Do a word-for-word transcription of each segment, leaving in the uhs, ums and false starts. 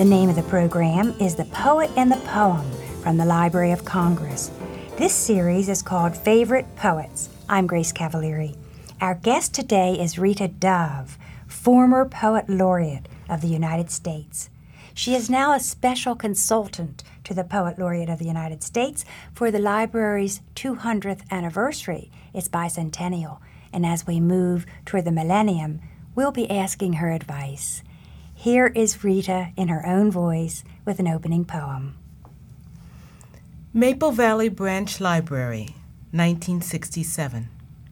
The name of the program is The Poet and the Poem from the Library of Congress. This series is called Favorite Poets. I'm Grace Cavalieri. Our guest today is Rita Dove, former Poet Laureate of the United States. She is now a special consultant to the Poet Laureate of the United States for the library's two hundredth anniversary, its bicentennial. And as we move toward the millennium, we'll be asking her advice. Here is Rita in her own voice with an opening poem. Maple Valley Branch Library, nineteen sixty-seven.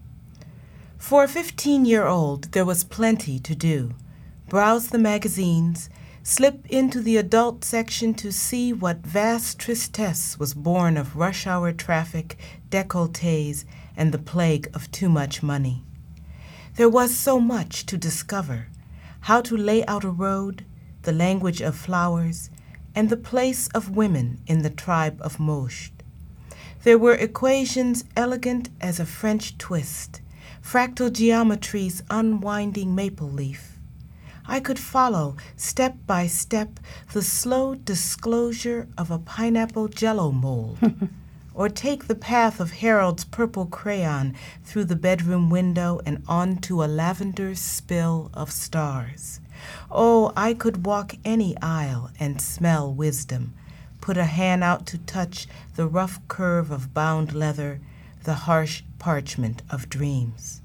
For a fifteen-year-old, there was plenty to do. Browse the magazines, slip into the adult section to see what vast tristesse was born of rush hour traffic, décolletés, and the plague of too much money. There was so much to discover. How to lay out a road, the language of flowers, and the place of women in the tribe of Mosht. There were equations elegant as a French twist, fractal geometry's unwinding maple leaf. I could follow, step by step, the slow disclosure of a pineapple jello mold, or take the path of Harold's purple crayon through the bedroom window and onto a lavender spill of stars. Oh, I could walk any aisle and smell wisdom, put a hand out to touch the rough curve of bound leather, the harsh parchment of dreams.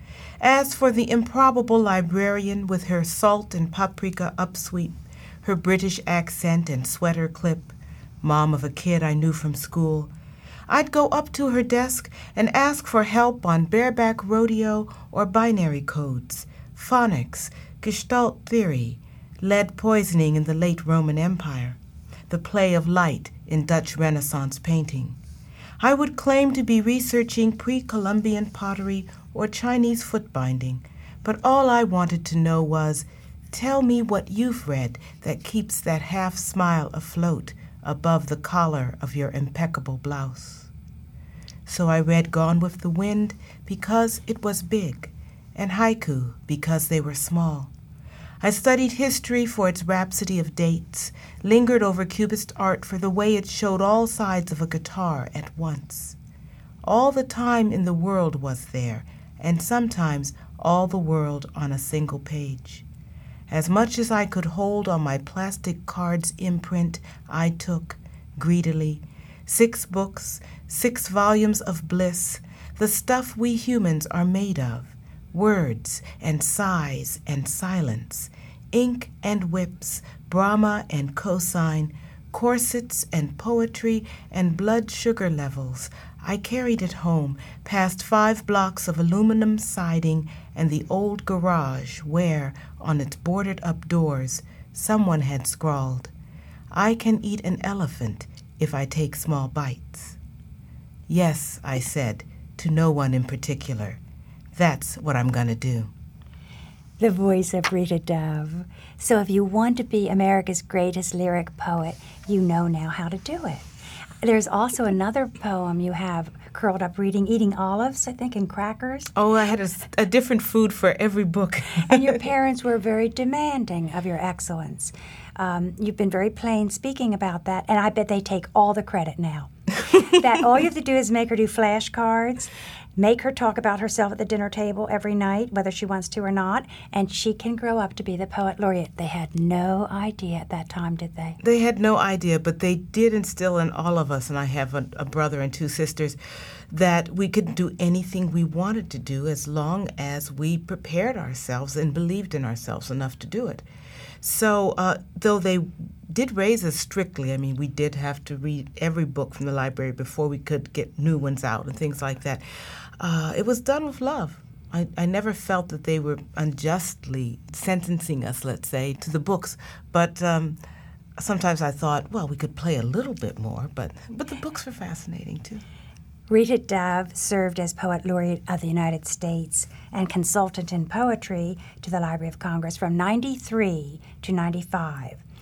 As for the improbable librarian with her salt and paprika upsweep, her British accent and sweater clip, mom of a kid I knew from school, I'd go up to her desk and ask for help on bareback rodeo or binary codes, phonics, Gestalt theory, lead poisoning in the late Roman Empire, the play of light in Dutch Renaissance painting. I would claim to be researching pre-Columbian pottery or Chinese footbinding, but all I wanted to know was, tell me what you've read that keeps that half smile afloat above the collar of your impeccable blouse. So I read Gone with the Wind because it was big, and haiku because they were small. I studied history for its rhapsody of dates, lingered over Cubist art for the way it showed all sides of a guitar at once. All the time in the world was there, and sometimes all the world on a single page. As much as I could hold on my plastic card's imprint, I took, greedily, six books, six volumes of bliss, the stuff we humans are made of, words and sighs and silence, ink and whips, Brahma and cosine, corsets and poetry and blood sugar levels. I carried it home, past five blocks of aluminum siding and the old garage where, on its boarded-up doors, someone had scrawled, I can eat an elephant if I take small bites. Yes, I said, to no one in particular. That's what I'm going to do. The voice of Rita Dove. So if you want to be America's greatest lyric poet, you know now how to do it. There's also another poem you have, curled up reading, eating olives, I think, and crackers. Oh, I had a, a different food for every book. And your parents were very demanding of your excellence. Um, you've been very plain speaking about that, and I bet they take all the credit now. That all you have to do is make her do flashcards, make her talk about herself at the dinner table every night, whether she wants to or not, and she can grow up to be the Poet Laureate. They had no idea at that time, did they? They had no idea, but they did instill in all of us, and I have a, a brother and two sisters, that we could do anything we wanted to do as long as we prepared ourselves and believed in ourselves enough to do it. So uh, though they did raise us strictly, I mean, we did have to read every book from the library before we could get new ones out and things like that. Uh, it was done with love. I, I never felt that they were unjustly sentencing us, let's say, to the books. But um, sometimes I thought, well, we could play a little bit more, but, but the books were fascinating, too. Rita Dove served as Poet Laureate of the United States and consultant in poetry to the Library of Congress from ninety-three to ninety-five.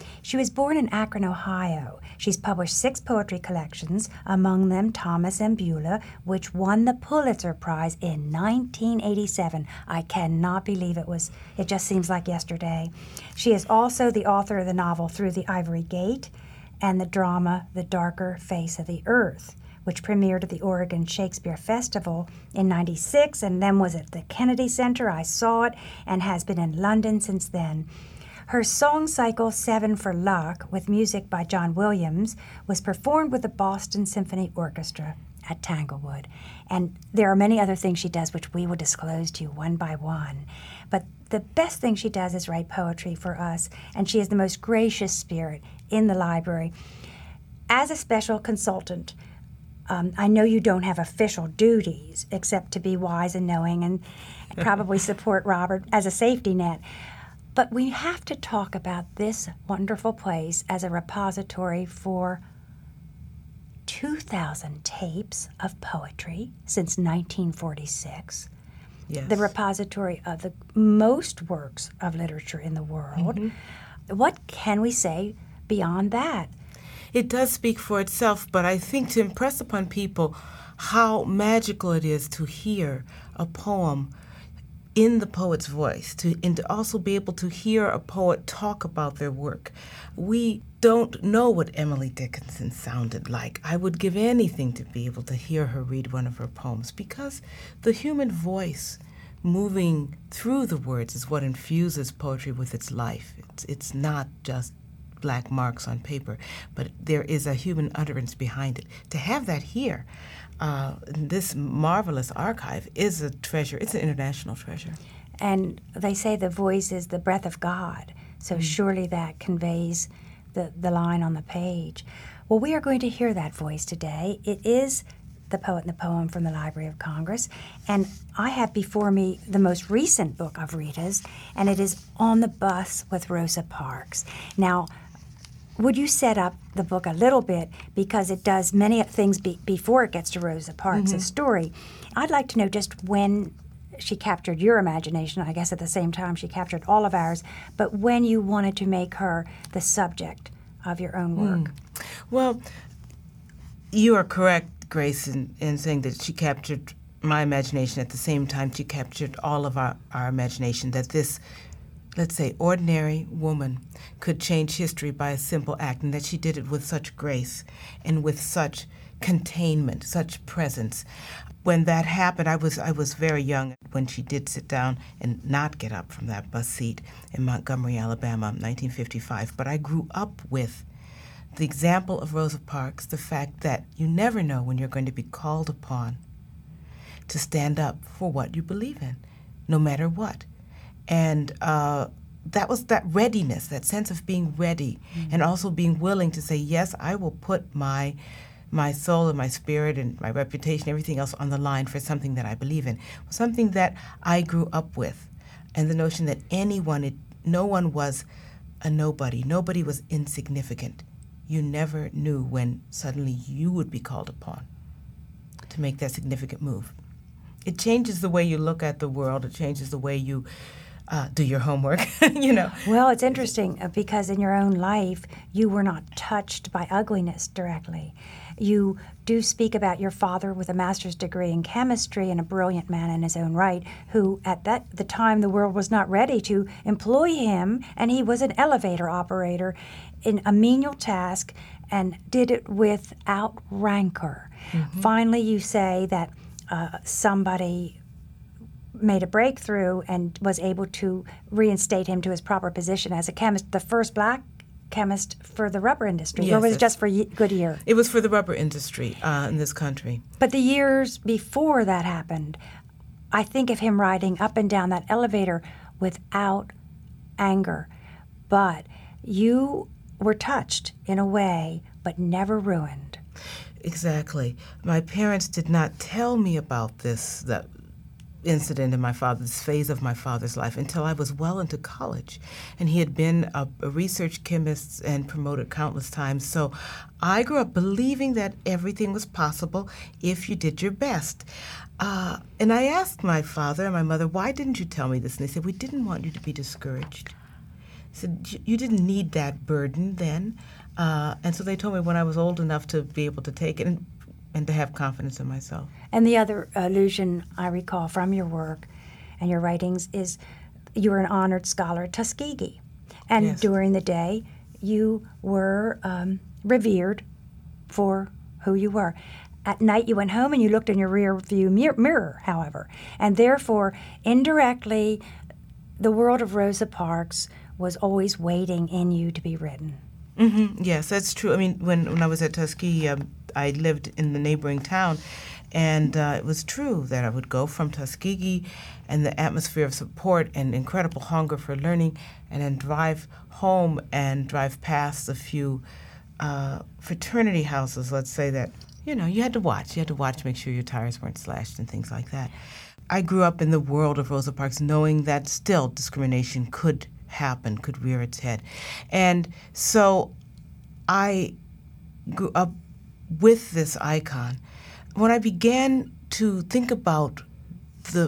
She was born in Akron, Ohio. She's published six poetry collections, among them Thomas and Beulah, which won the Pulitzer Prize in nineteen eighty-seven. I cannot believe it was, it just seems like yesterday. She is also the author of the novel Through the Ivory Gate and the drama The Darker Face of the Earth, which premiered at the Oregon Shakespeare Festival in ninety-six and then was at the Kennedy Center. I saw it and has been in London since then. Her song cycle, Seven for Luck, with music by John Williams, was performed with the Boston Symphony Orchestra at Tanglewood. And there are many other things she does which we will disclose to you one by one. But the best thing she does is write poetry for us, and she is the most gracious spirit in the library. As a special consultant, um, I know you don't have official duties except to be wise and knowing and probably support Robert as a safety net. But we have to talk about this wonderful place as a repository for two thousand tapes of poetry since nineteen forty-six. Yes. The repository of the most works of literature in the world. Mm-hmm. What can we say beyond that? It does speak for itself, but I think to impress upon people how magical it is to hear a poem in the poet's voice, to and to also be able to hear a poet talk about their work. We don't know what Emily Dickinson sounded like. I would give anything to be able to hear her read one of her poems, because the human voice moving through the words is what infuses poetry with its life. It's, it's not just black marks on paper, but there is a human utterance behind it. To have that here, Uh, this marvelous archive is a treasure. It's an international treasure. And they say the voice is the breath of God, so mm. surely that conveys the, the line on the page. Well, we are going to hear that voice today. It is The Poet and the Poem from the Library of Congress, and I have before me the most recent book of Rita's, and it is On the Bus with Rosa Parks. Now, would you set up the book a little bit, because it does many things be, before it gets to Rosa Parks' mm-hmm. story. I'd like to know just when she captured your imagination, I guess at the same time she captured all of ours, but when you wanted to make her the subject of your own work. Mm. Well, you are correct, Grace, in, in saying that she captured my imagination at the same time she captured all of our, our imagination, that this, let's say, ordinary woman could change history by a simple act, and that she did it with such grace and with such containment, such presence. When that happened, I was I was very young when she did sit down and not get up from that bus seat in Montgomery, Alabama, nineteen fifty-five. But I grew up with the example of Rosa Parks, the fact that you never know when you're going to be called upon to stand up for what you believe in, no matter what. And uh, that was that readiness, that sense of being ready, mm-hmm. and also being willing to say, yes, I will put my my soul and my spirit and my reputation, everything else on the line for something that I believe in, something that I grew up with. And the notion that anyone, it, no one was a nobody, nobody was insignificant. You never knew when suddenly you would be called upon to make that significant move. It changes the way you look at the world. It changes the way you uh, do your homework, you know. Well, it's interesting because in your own life, you were not touched by ugliness directly. You do speak about your father with a master's degree in chemistry and a brilliant man in his own right, who at that the time the world was not ready to employ him, and he was an elevator operator in a menial task and did it without rancor. Mm-hmm. Finally, you say that uh, somebody made a breakthrough and was able to reinstate him to his proper position as a chemist, the first black chemist for the rubber industry, yes, or was it just for Goodyear? It was for the rubber industry uh, in this country. But the years before that happened, I think of him riding up and down that elevator without anger. But you were touched in a way, but never ruined. Exactly. My parents did not tell me about this, that incident in my father's phase of my father's life until I was well into college. And he had been a, a research chemist and promoted countless times. So I grew up believing that everything was possible if you did your best. Uh, and I asked my father and my mother, why didn't you tell me this? And they said, we didn't want you to be discouraged. said, "You you didn't need that burden then." Uh, and so they told me when I was old enough to be able to take it and, and to have confidence in myself. And the other allusion I recall from your work and your writings is you were an honored scholar at Tuskegee. And Yes. during the day, you were um, revered for who you were. At night, you went home and you looked in your rear view mir- mirror, however. And therefore, indirectly, the world of Rosa Parks was always waiting in you to be written. Mm-hmm. Yes, that's true. I mean, when, when I was at Tuskegee, um, I lived in the neighboring town, and uh, it was true that I would go from Tuskegee and the atmosphere of support and incredible hunger for learning, and then drive home and drive past a few uh, fraternity houses, let's say, that, you know, you had to watch. You had to watch to make sure your tires weren't slashed and things like that. I grew up in the world of Rosa Parks knowing that still discrimination could happen, could rear its head. And so I grew up with this icon. When I began to think about the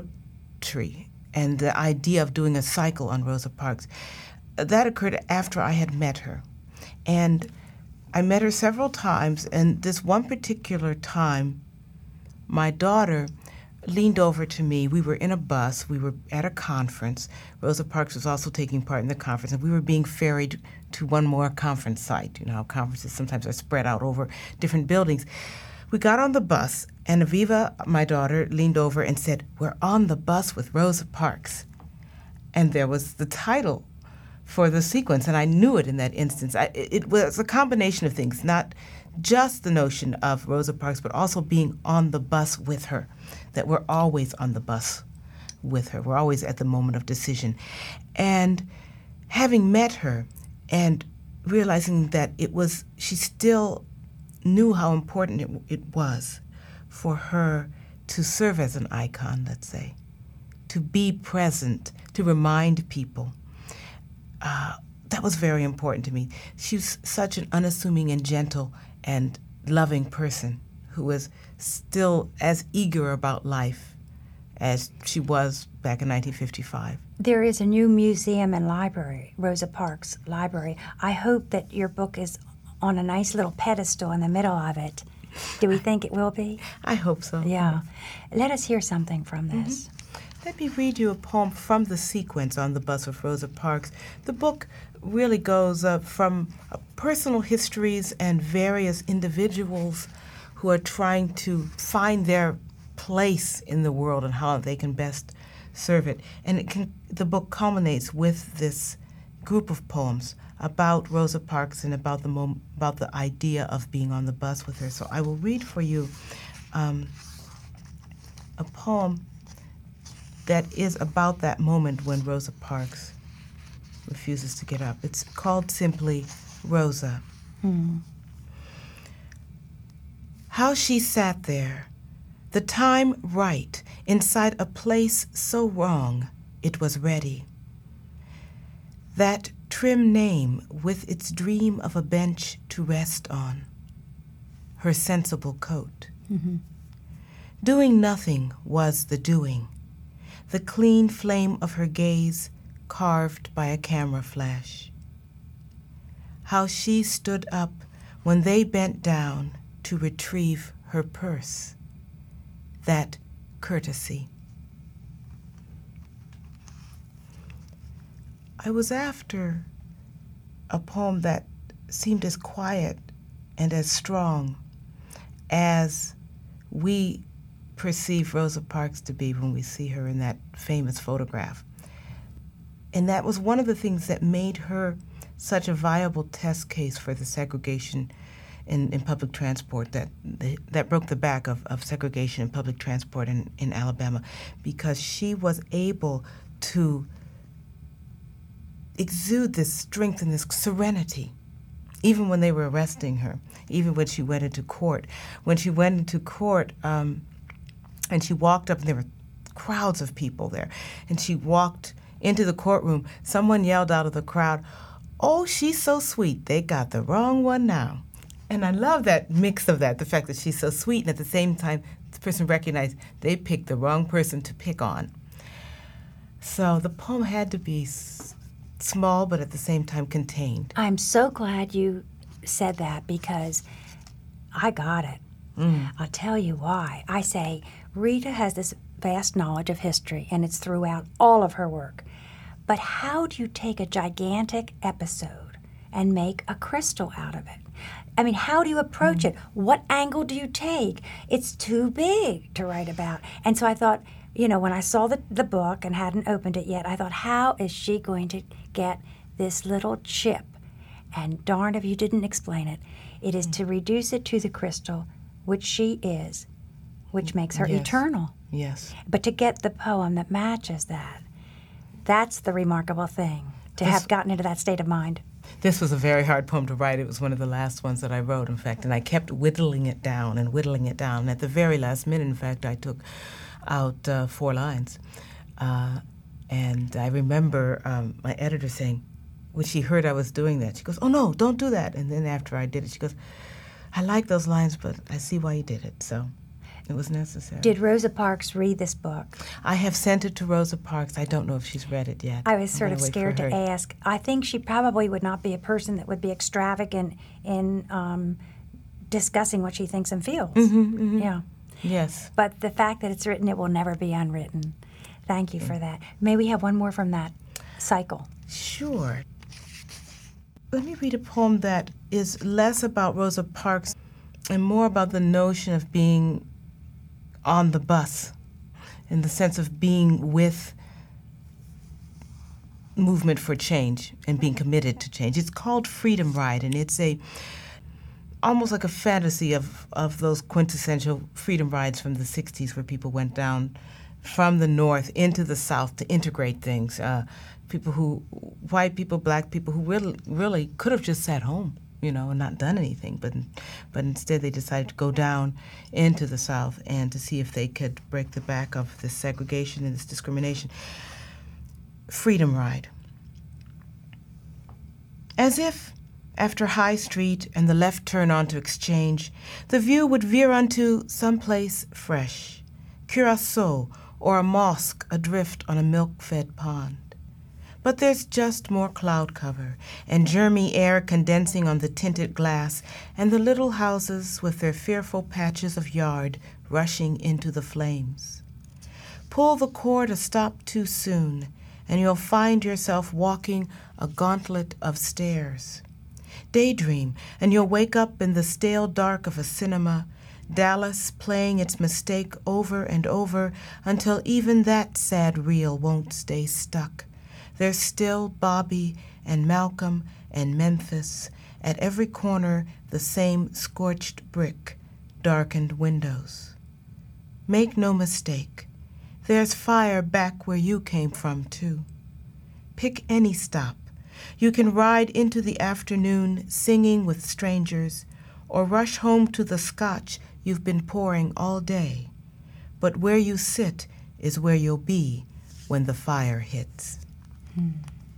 poetry and the idea of doing a cycle on Rosa Parks, that occurred after I had met her. And I met her several times, and this one particular time, my daughter leaned over to me. We were in a bus. We were at a conference. Rosa Parks was also taking part in the conference, and we were being ferried to one more conference site. You know how conferences sometimes are spread out over different buildings. We got on the bus, and Aviva, my daughter, leaned over and said, "We're on the bus with Rosa Parks." And there was the title for the sequence, and I knew it in that instance. I, it was a combination of things, not just the notion of Rosa Parks, but also being on the bus with her, that we're always on the bus with her. We're always at the moment of decision. And having met her and realizing that it was, she still knew how important it, it was for her to serve as an icon, let's say, to be present, to remind people. Uh, that was very important to me. She was such an unassuming and gentle and loving person who was still as eager about life as she was back in nineteen fifty-five. There is a new museum and library, Rosa Parks Library. I hope that your book is on a nice little pedestal in the middle of it. Do we think it will be? I hope so. Yeah. Let us hear something from this. Mm-hmm. Let me read you a poem from the sequence on the bus with Rosa Parks. The book really goes uh, from uh, personal histories and various individuals who are trying to find their place in the world and how they can best serve it. And it can, the book culminates with this group of poems about Rosa Parks and about the mom- about the idea of being on the bus with her. So I will read for you um, a poem that is about that moment when Rosa Parks refuses to get up. It's called simply Rosa. Hmm. How she sat there, the time right, inside a place so wrong it was ready. That trim name with its dream of a bench to rest on. Her sensible coat. Mm-hmm. Doing nothing was the doing. The clean flame of her gaze carved by a camera flash. How she stood up when they bent down to retrieve her purse. That courtesy. I was after a poem that seemed as quiet and as strong as we perceive Rosa Parks to be when we see her in that famous photograph. And that was one of the things that made her such a viable test case for the segregation in, in public transport, that that broke the back of, of segregation in public transport in, in Alabama, because she was able to exude this strength and this serenity, even when they were arresting her, even when she went into court. When she went into court, um, and she walked up, and there were crowds of people there, and she walked into the courtroom, someone yelled out of the crowd, "Oh, she's so sweet, they got the wrong one now." And I love that mix of that, the fact that she's so sweet, and at the same time, the person recognized they picked the wrong person to pick on. So the poem had to be small but at the same time contained. I'm so glad you said that because I got it. Mm. I'll tell you why. I say Rita has this vast knowledge of history, and it's throughout all of her work. But how do you take a gigantic episode and make a crystal out of it? I mean, how do you approach mm. it? What angle do you take? It's too big to write about. And so I thought, you know, when I saw the, the book and hadn't opened it yet, I thought, how is she going to get this little chip? And darn if you didn't explain it. It is mm. to reduce it to the crystal, which she is, which makes her yes. eternal. Yes. But to get the poem that matches that, that's the remarkable thing, to this, have gotten into that state of mind. This was a very hard poem to write. It was one of the last ones that I wrote, in fact, and I kept whittling it down and whittling it down. And at the very last minute, in fact, I took out uh, four lines. Uh, and I remember um, my editor saying, when she heard I was doing that, she goes, "Oh, no, don't do that." And then after I did it, she goes, "I like those lines, but I see why you did it." So it was necessary. Did Rosa Parks read this book? I have sent it to Rosa Parks. I don't know if she's read it yet. I was sort I'm of gonna scared wait for to her. ask. I think she probably would not be a person that would be extravagant in um, discussing what she thinks and feels. Mm-hmm, mm-hmm. Yeah. Yes. But the fact that it's written, it will never be unwritten. Thank you for that. May we have one more from that cycle? Sure. Let me read a poem that is less about Rosa Parks and more about the notion of being on the bus, in the sense of being with movement for change and being committed to change. It's called Freedom Ride, and it's a almost like a fantasy of, of those quintessential freedom rides from the sixties where people went down from the north into the south to integrate things. Uh, people who, white people, black people who really, really could have just sat home, you know, and not done anything, but but instead they decided to go down into the South and to see if they could break the back of this segregation and this discrimination. Freedom Ride. As if, after High Street and the left turn onto Exchange, the view would veer unto some place fresh, Curacao or a mosque adrift on a milk-fed pond. But there's just more cloud cover and germy air condensing on the tinted glass and the little houses with their fearful patches of yard rushing into the flames. Pull the cord a stop too soon and you'll find yourself walking a gauntlet of stairs. Daydream and you'll wake up in the stale dark of a cinema, Dallas playing its mistake over and over until even that sad reel won't stay stuck. There's still Bobby and Malcolm and Memphis, at every corner the same scorched brick, darkened windows. Make no mistake, there's fire back where you came from too. Pick any stop. You can ride into the afternoon singing with strangers, or rush home to the scotch you've been pouring all day. But where you sit is where you'll be when the fire hits. Hmm.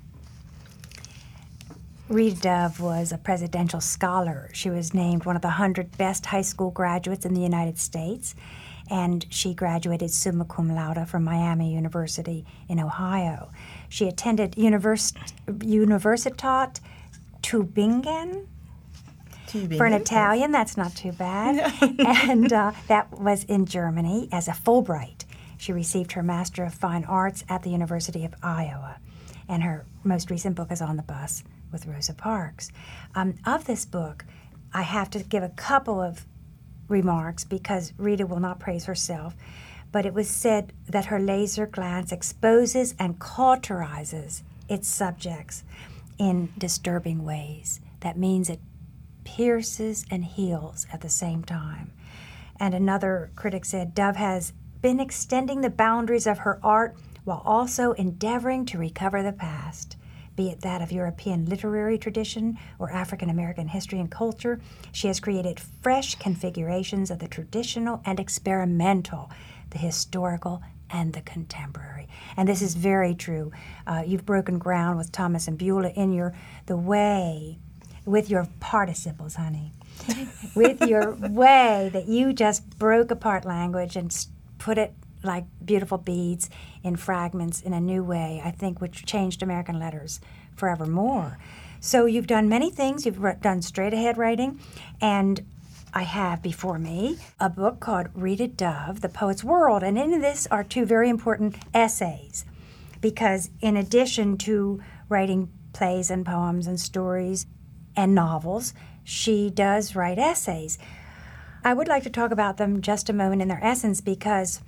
Rita Dove was a presidential scholar. She was named one of the one hundred best high school graduates in the United States, and she graduated summa cum laude from Miami University in Ohio. She attended Univers- Universitat Tübingen. Tübingen. For an Italian, that's not too bad. and uh, that was in Germany as a Fulbright. She received her Master of Fine Arts at the University of Iowa. And her most recent book is On the Bus with Rosa Parks. Um, of this book, I have to give a couple of remarks because Rita will not praise herself, but it was said that her laser glance exposes and cauterizes its subjects in disturbing ways. That means it pierces and heals at the same time. And another critic said, Dove has been extending the boundaries of her art while also endeavoring to recover the past, be it that of European literary tradition or African American history and culture. She has created fresh configurations of the traditional and experimental, the historical and the contemporary. And this is very true. Uh, you've broken ground with Thomas and Beulah in your the way, with your participles, honey, with your way that you just broke apart language and put it like beautiful beads in fragments in a new way, I think, which changed American letters forevermore. So you've done many things. You've re- done straight-ahead writing, and I have before me a book called Rita Dove, The Poet's World, and in this are two very important essays, because in addition to writing plays and poems and stories and novels, she does write essays. I would like to talk about them just a moment in their essence, because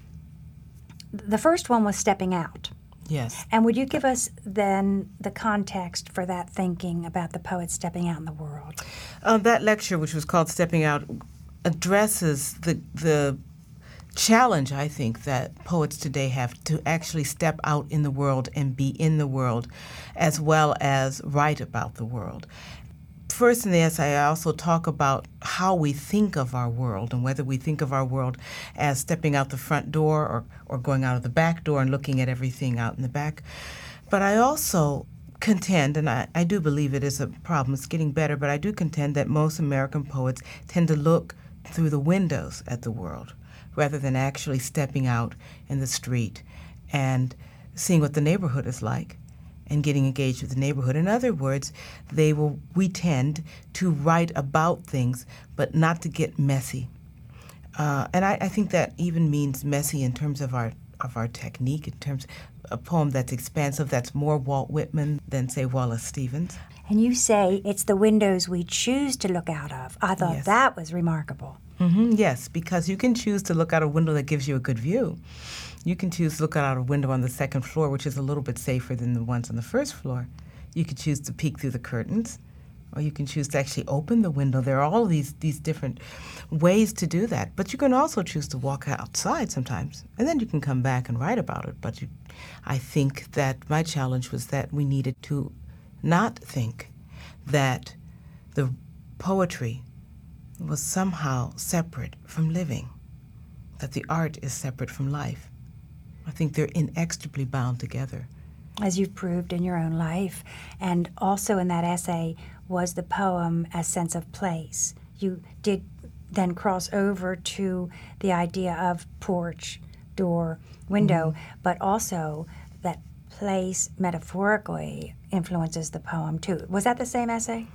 the first one was Stepping Out. Yes. And would you give us then the context for that thinking about the poet stepping out in the world? Uh, that lecture, which was called Stepping Out, addresses the the challenge, I think, that poets today have to actually step out in the world and be in the world, as well as write about the world. First in the essay, I also talk about how we think of our world and whether we think of our world as stepping out the front door or, or going out of the back door and looking at everything out in the back. But I also contend, and I, I do believe it is a problem, it's getting better, but I do contend that most American poets tend to look through the windows at the world rather than actually stepping out in the street and seeing what the neighborhood is like and getting engaged with the neighborhood. In other words, they will. We tend to write about things, but not to get messy. Uh, and I, I think that even means messy in terms of our of our technique, in terms of a poem that's expansive, that's more Walt Whitman than, say, Wallace Stevens. And you say it's the windows we choose to look out of. I thought Yes. that was remarkable. Mm-hmm, yes, because you can choose to look out a window that gives you a good view. You can choose to look out a window on the second floor, which is a little bit safer than the ones on the first floor. You could choose to peek through the curtains, or you can choose to actually open the window. There are all these these different ways to do that. But you can also choose to walk outside sometimes, and then you can come back and write about it. But you, I think that my challenge was that we needed to not think that the poetry was somehow separate from living, that the art is separate from life. I think they're inextricably bound together. As you've proved in your own life. And also in that essay was the poem A Sense of Place. You did then cross over to the idea of porch, door, window, mm-hmm. but also that place metaphorically influences the poem too. Was that the same essay?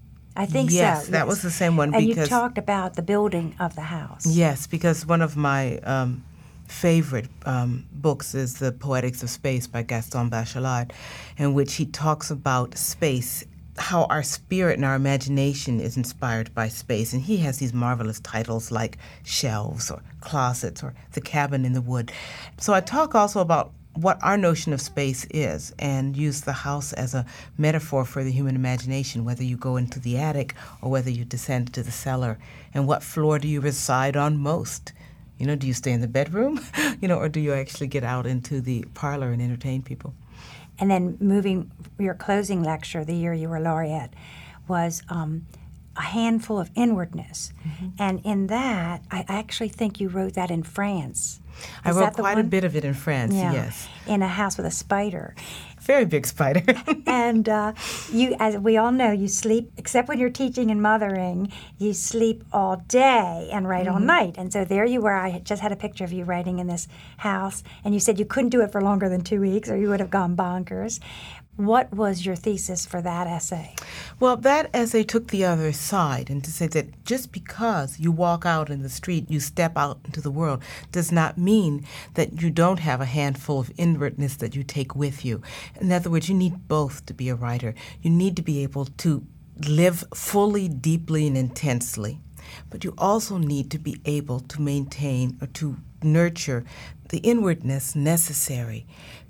I think yes, so. That yes, that was the same one. And because, you talked about the building of the house. Yes, because one of my um, favorite um, books is The Poetics of Space by Gaston Bachelard, in which he talks about space, how our spirit and our imagination is inspired by space. And he has these marvelous titles like Shelves or Closets or The Cabin in the Wood. So I talk also about what our notion of space is and use the house as a metaphor for the human imagination, whether you go into the attic or whether you descend to the cellar. And what floor do you reside on most? You know, do you stay in the bedroom, you know, or do you actually get out into the parlor and entertain people? And then moving, your closing lecture, the year you were laureate, was um, a handful of inwardness. Mm-hmm. And in that, I actually think you wrote that in France. I Is wrote that the quite one? a bit of it in France, Yeah. yes. In a house with a spider. Very big spider. And uh, you, as we all know, you sleep, except when you're teaching and mothering, you sleep all day and write Mm-hmm. all night. And so there you were. I had just had a picture of you writing in this house, and you said you couldn't do it for longer than two weeks or you would have gone bonkers. What was your thesis for that essay? Well, that essay took the other side, and to say that just because you walk out in the street, you step out into the world, does not mean that you don't have a handful of inwardness that you take with you. In other words, you need both to be a writer. You need to be able to live fully, deeply, and intensely. But you also need to be able to maintain or to nurture the inwardness necessary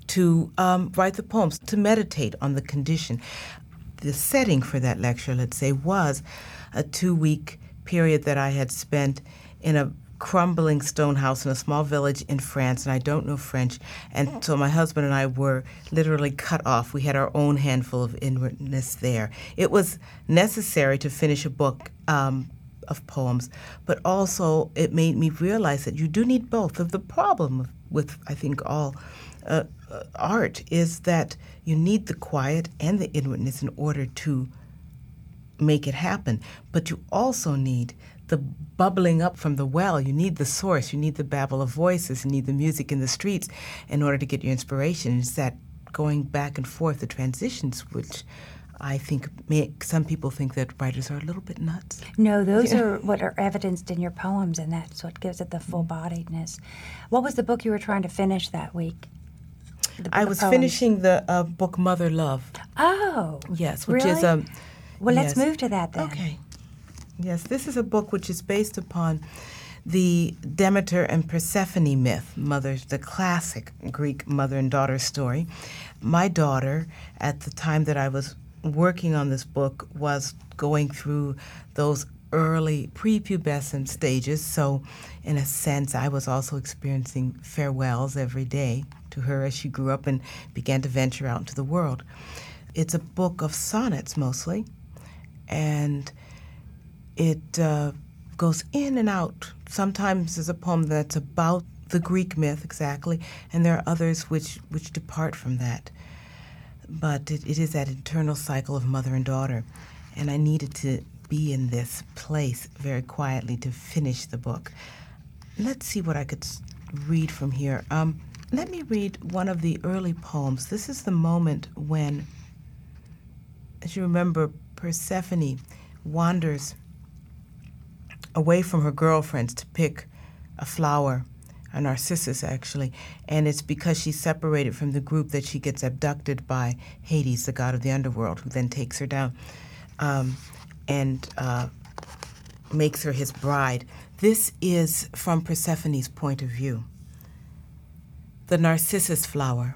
to um, write the poems, to meditate on the condition. The setting for that lecture, let's say, was a two-week period that I had spent in a crumbling stone house in a small village in France, and I don't know French. And so my husband and I were literally cut off. We had our own handful of inwardness there. It was necessary to finish a book um, of poems, but also it made me realize that you do need both. The problem with, I think, all uh, uh, art is that you need the quiet and the inwardness in order to make it happen, but you also need the bubbling up from the well. You need the source. You need the babble of voices. You need the music in the streets in order to get your inspiration. It's that going back and forth, the transitions, which I think make some people think that writers are a little bit nuts. No, those are what are evidenced in your poems, and that's what gives it the full-bodiedness. What was the book you were trying to finish that week? I was poems. finishing the uh, book Mother Love. Oh, yes, which really? is um. Well, yes. let's move to that then. Okay. Yes, this is a book which is based upon the Demeter and Persephone myth, mother, the classic Greek mother and daughter story. My daughter, at the time that I was working on this book, was going through those early prepubescent stages, so in a sense I was also experiencing farewells every day to her as she grew up and began to venture out into the world. It's a book of sonnets mostly, and it uh, goes in and out. Sometimes there's a poem that's about the Greek myth exactly, and there are others which, which depart from that. But it, it is that internal cycle of mother and daughter, and I needed to be in this place very quietly to finish the book. Let's see what I could read from here. Um, let me read one of the early poems. This is the moment when, as you remember, Persephone wanders away from her girlfriends to pick a flower, a narcissus actually, and it's because she's separated from the group that she gets abducted by Hades, the god of the underworld, who then takes her down um, and uh, makes her his bride. This is from Persephone's point of view. The Narcissus Flower.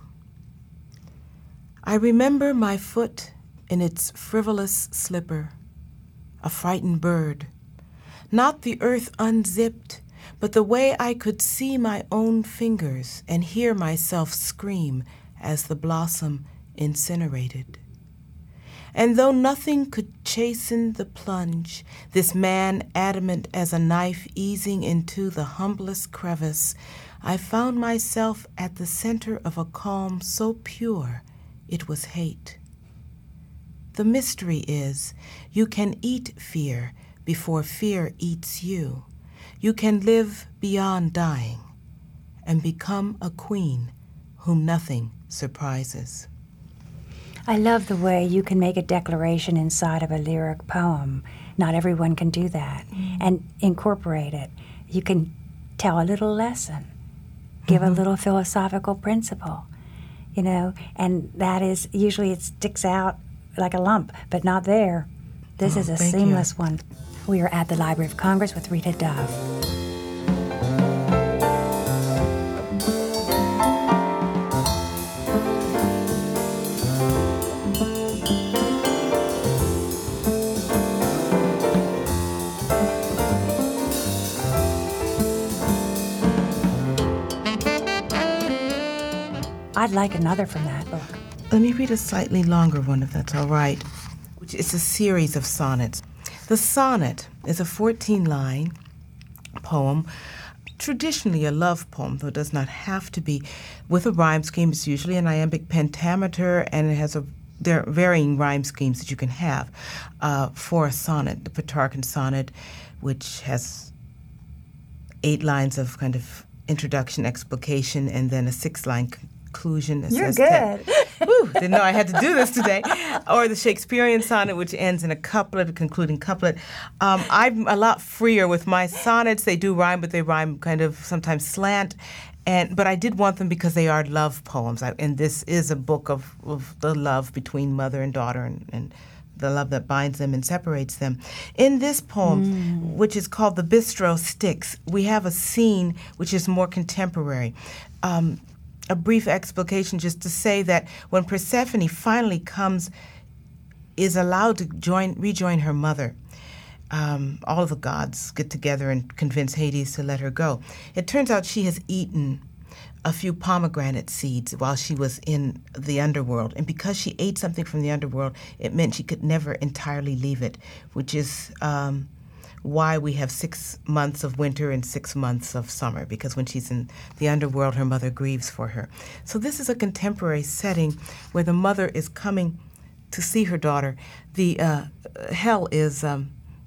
I remember my foot in its frivolous slipper, a frightened bird, not the earth unzipped, but the way I could see my own fingers and hear myself scream as the blossom incinerated. And though nothing could chasten the plunge, this man adamant as a knife easing into the humblest crevice, I found myself at the center of a calm so pure it was hate. The mystery is, you can eat fear before fear eats you. You can live beyond dying and become a queen whom nothing surprises. I love the way you can make a declaration inside of a lyric poem. Not everyone can do that. Mm-hmm. And incorporate it. You can tell a little lesson, give mm-hmm. a little philosophical principle, you know, and that is, usually it sticks out like a lump, but not there. This oh, is a seamless you. one. We are at the Library of Congress with Rita Dove. I'd like another from that book. Let me read a slightly longer one, if that's all right, which is a series of sonnets. The sonnet is a fourteen-line poem, traditionally a love poem, though it does not have to be, with a rhyme scheme. It's usually an iambic pentameter, and it has a there are varying rhyme schemes that you can have uh, for a sonnet. The Petrarchan sonnet, which has eight lines of kind of introduction, explication, and then a six-line conclusion. That You're says good. ten. Whew, didn't know I had to do this today. Or the Shakespearean sonnet, which ends in a couplet, a concluding couplet. Um, I'm a lot freer with my sonnets. They do rhyme, but they rhyme kind of sometimes slant. And but I did want them because they are love poems. I, and this is a book of, of the love between mother and daughter, and, and the love that binds them and separates them. In this poem, mm. which is called The Bistro Styx, we have a scene which is more contemporary. Um, a brief explication just to say that when Persephone finally comes, is allowed to join rejoin her mother, um, all of the gods get together and convince Hades to let her go. It turns out she has eaten a few pomegranate seeds while she was in the underworld. And because she ate something from the underworld, it meant she could never entirely leave it, which is um, why we have six months of winter and six months of summer, because when she's in the underworld, her mother grieves for her. So this is a contemporary setting where the mother is coming to see her daughter. The uh, hell is um,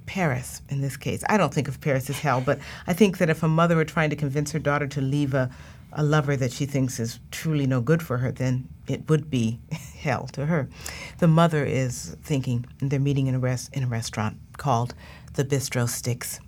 Paris in this case. I don't think of Paris as hell, but I think that if a mother were trying to convince her daughter to leave a, a lover that she thinks is truly no good for her, then it would be hell to her. The mother is thinking, and they're meeting in a, res- in a restaurant called the Bistro Sticks.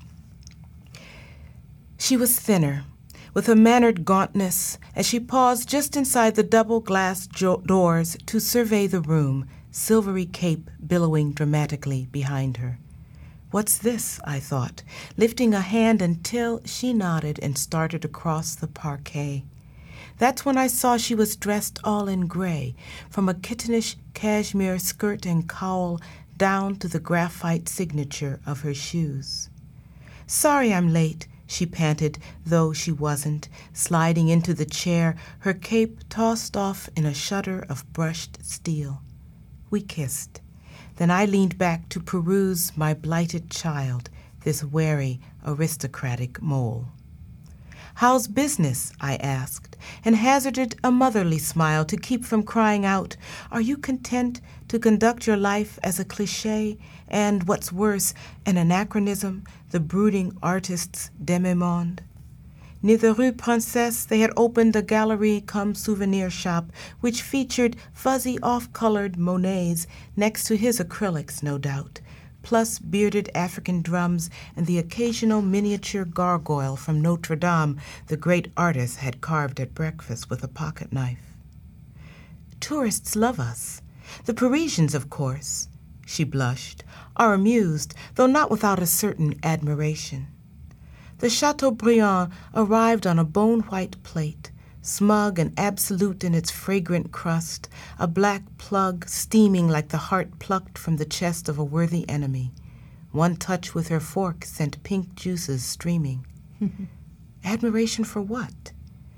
She was thinner, with a mannered gauntness, as she paused just inside the double-glass jo- doors to survey the room, silvery cape billowing dramatically behind her. "What's this?" I thought, lifting a hand until she nodded and started across the parquet. That's when I saw she was dressed all in gray, from a kittenish cashmere skirt and cowl down to the graphite signature of her shoes. "Sorry I'm late," she panted, though she wasn't, sliding into the chair, her cape tossed off in a shudder of brushed steel. We kissed. Then I leaned back to peruse my blighted child, this wary, aristocratic mole. "How's business?" I asked, and hazarded a motherly smile to keep from crying out, "Are you content to conduct your life as a cliché and, what's worse, an anachronism, the brooding artist's demi-monde?" Near the Rue Princesse, they had opened a galerie cum souvenir shop, which featured fuzzy off-colored Monets next to his acrylics, no doubt, plus bearded African drums and the occasional miniature gargoyle from Notre Dame the great artist had carved at breakfast with a pocket knife. "Tourists love us. The Parisians, of course," she blushed, "are amused, though not without a certain admiration." The Chateaubriand arrived on a bone-white plate, smug and absolute in its fragrant crust, a black plug steaming like the heart plucked from the chest of a worthy enemy. One touch with her fork sent pink juices streaming. Admiration for what?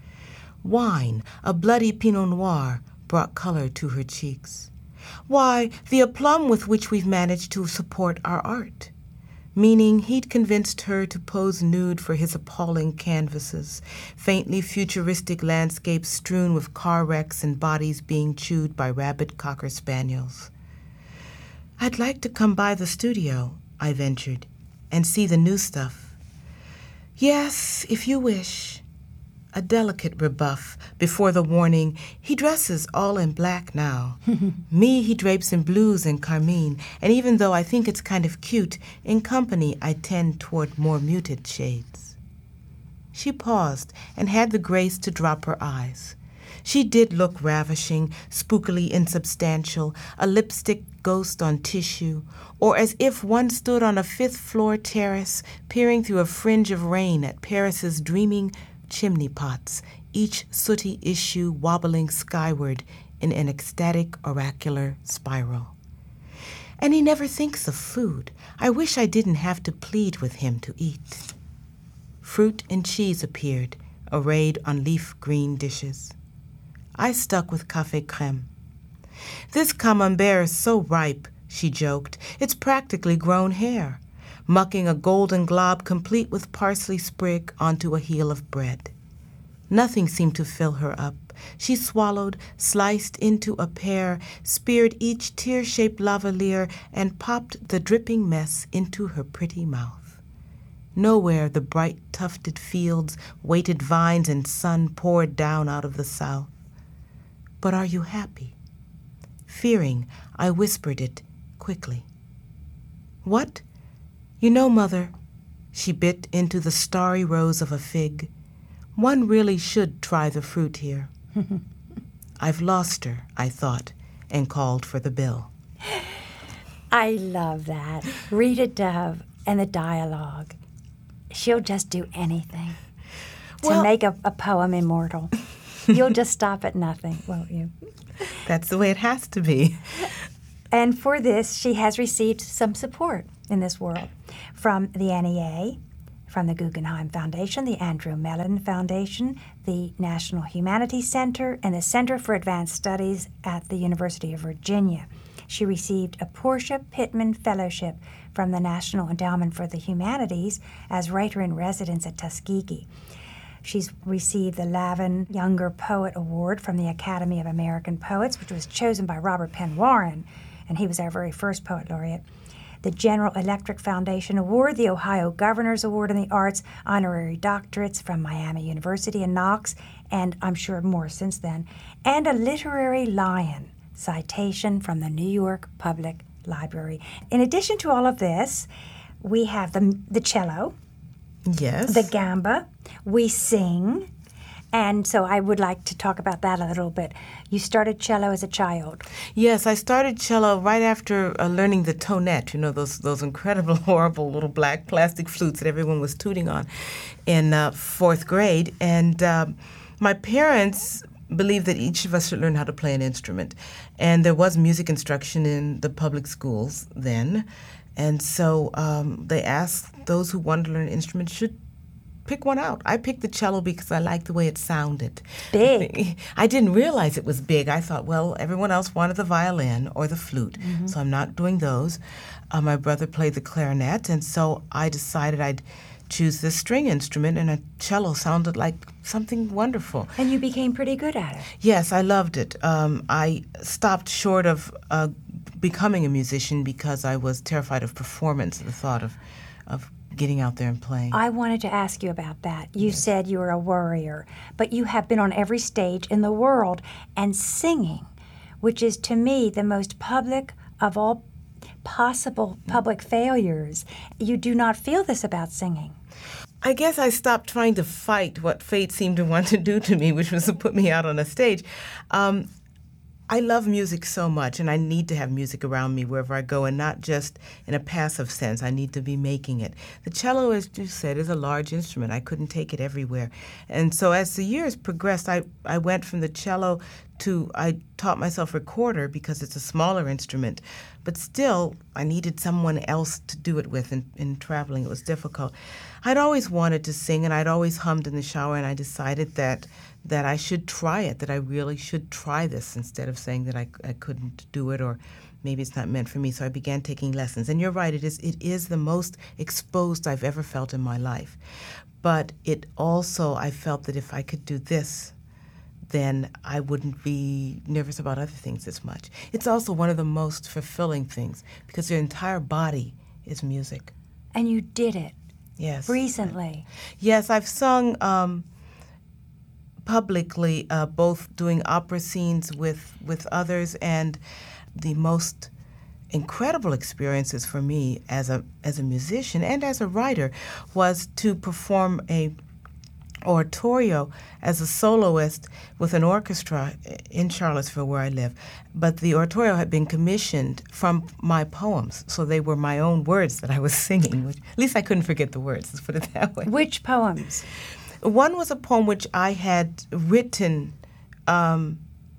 Wine, a bloody Pinot Noir, brought color to her cheeks. "Why, the aplomb with which we've managed to support our art." Meaning he'd convinced her to pose nude for his appalling canvases, faintly futuristic landscapes strewn with car wrecks and bodies being chewed by rabid cocker spaniels. "I'd like to come by the studio," I ventured, "and see the new stuff." "Yes, if you wish." A delicate rebuff before the warning, "He dresses all in black now." Me, he drapes in blues and carmine, and even though I think it's kind of cute, in company I tend toward more muted shades. She paused and had the grace to drop her eyes. She did look ravishing, spookily insubstantial, a lipstick ghost on tissue, or as if one stood on a fifth-floor terrace, peering through a fringe of rain at Paris's dreaming chimney pots, each sooty issue wobbling skyward in an ecstatic oracular spiral. And he never thinks of food. I wish I didn't have to plead with him to eat. Fruit and cheese appeared, arrayed on leaf green dishes. I stuck with café crème. "This camembert is so ripe," she joked. "It's practically grown hair," mucking a golden glob complete with parsley sprig onto a heel of bread. Nothing seemed to fill her up. She swallowed, sliced into a pear, speared each tear-shaped lavalier, and popped the dripping mess into her pretty mouth. Nowhere the bright tufted fields, weighted vines, and sun poured down out of the south. "But are you happy?" Fearing, I whispered it quickly. "What? You know, Mother," she bit into the starry rose of a fig, "one really should try the fruit here." I've lost her, I thought, and called for the bill. I love that. Rita Dove and the dialogue. She'll just do anything to Well, make a, a poem immortal. You'll just stop at nothing, won't you? That's the way it has to be. And for this, she has received some support in this world from the N E A, from the Guggenheim Foundation, the Andrew Mellon Foundation, the National Humanities Center, and the Center for Advanced Studies at the University of Virginia. She received a Portia Pittman Fellowship from the National Endowment for the Humanities as writer-in-residence at Tuskegee. She's received the Lavin Younger Poet Award from the Academy of American Poets, which was chosen by Robert Penn Warren, and he was our very first poet laureate. the General Electric Foundation Award, the Ohio Governor's Award in the Arts, honorary doctorates from Miami University and Knox, and I'm sure more since then, and a Literary Lion citation from the New York Public Library. In addition to all of this, we have the, the cello, Yes. the gamba, we sing, and so I would like to talk about that a little bit. You started cello as a child. Yes, I started cello right after uh, learning the tonette, you know, those those incredible, horrible little black plastic flutes that everyone was tooting on in uh, fourth grade. And uh, my parents believed that each of us should learn how to play an instrument. And there was music instruction in the public schools then. And so um, they asked those who wanted to learn an instrument should pick one out. I picked the cello because I liked the way it sounded. Big. I didn't realize it was big. I thought, well, everyone else wanted the violin or the flute, mm-hmm. so I'm not doing those. Uh, my brother played the clarinet, and so I decided I'd choose this string instrument, and a cello sounded like something wonderful. And you became pretty good at it. Yes, I loved it. Um, I stopped short of uh, becoming a musician because I was terrified of performance, the thought of, of getting out there and playing. I wanted to ask you about that. You yes. said you were a worrier, but you have been on every stage in the world and singing, which is to me the most public of all possible public failures. You do not feel this about singing. I guess I stopped trying to fight what fate seemed to want to do to me, which was to put me out on a stage. Um, I love music so much, and I need to have music around me wherever I go, and not just in a passive sense. I need to be making it. The cello, as you said, is a large instrument. I couldn't take it everywhere. And so as the years progressed, I, I went from the cello to, I taught myself recorder because it's a smaller instrument. But still, I needed someone else to do it with, and in traveling it was difficult. I'd always wanted to sing, and I'd always hummed in the shower, and I decided that that I should try it, that I really should try this instead of saying that I, I couldn't do it or maybe it's not meant for me. So I began taking lessons. And you're right, it is it is the most exposed I've ever felt in my life. But it also, I felt that if I could do this, then I wouldn't be nervous about other things as much. It's also one of the most fulfilling things because your entire body is music. And you did it. Yes. Recently. Yes, I've sung um, publicly, uh, both doing opera scenes with, with others, and the most incredible experiences for me as a as a musician and as a writer was to perform a oratorio as a soloist with an orchestra in Charlottesville where I live. But the oratorio had been commissioned from my poems, so they were my own words that I was singing. Which, at least I couldn't forget the words, let's put it that way. Which poems? One was a poem which I had written um,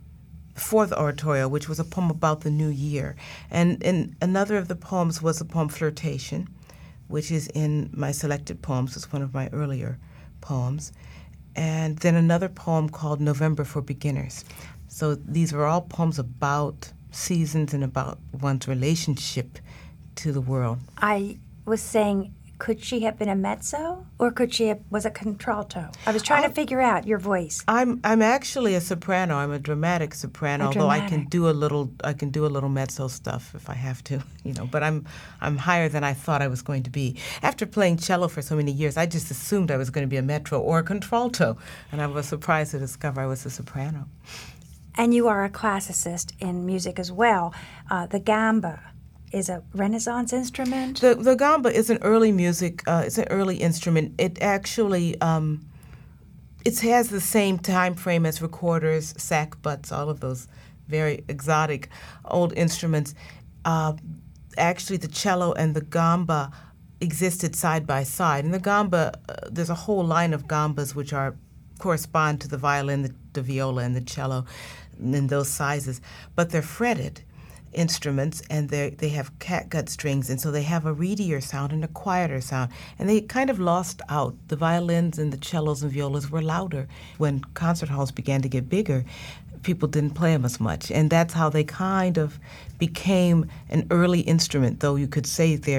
for the oratorio, which was a poem about the new year. And, and another of the poems was the poem Flirtation, which is in my selected poems. It's one of my earlier poems. And then another poem called November for Beginners. So these were all poems about seasons and about one's relationship to the world. I was saying, could she have been a mezzo, or could she have, was a contralto? I was trying I'm, to figure out your voice. I'm I'm actually a soprano. I'm a dramatic soprano, a although dramatic. I can do a little I can do a little mezzo stuff if I have to, you know. But I'm I'm higher than I thought I was going to be. After playing cello for so many years, I just assumed I was going to be a metro or a contralto, and I was surprised to discover I was a soprano. And you are a classicist in music as well. Uh, the gamba is a Renaissance instrument? The the gamba is an early music. Uh, it's an early instrument. It actually um, it has the same time frame as recorders, sackbuts, all of those very exotic old instruments. Uh, actually, the cello and the gamba existed side by side. And the gamba, uh, there's a whole line of gambas which are correspond to the violin, the, the viola, and the cello in those sizes, but they're fretted instruments, and they they have catgut strings, and so they have a reedier sound and a quieter sound. And they kind of lost out. The violins and the cellos and violas were louder. When concert halls began to get bigger, people didn't play them as much, and that's how they kind of became an early instrument, though you could say they're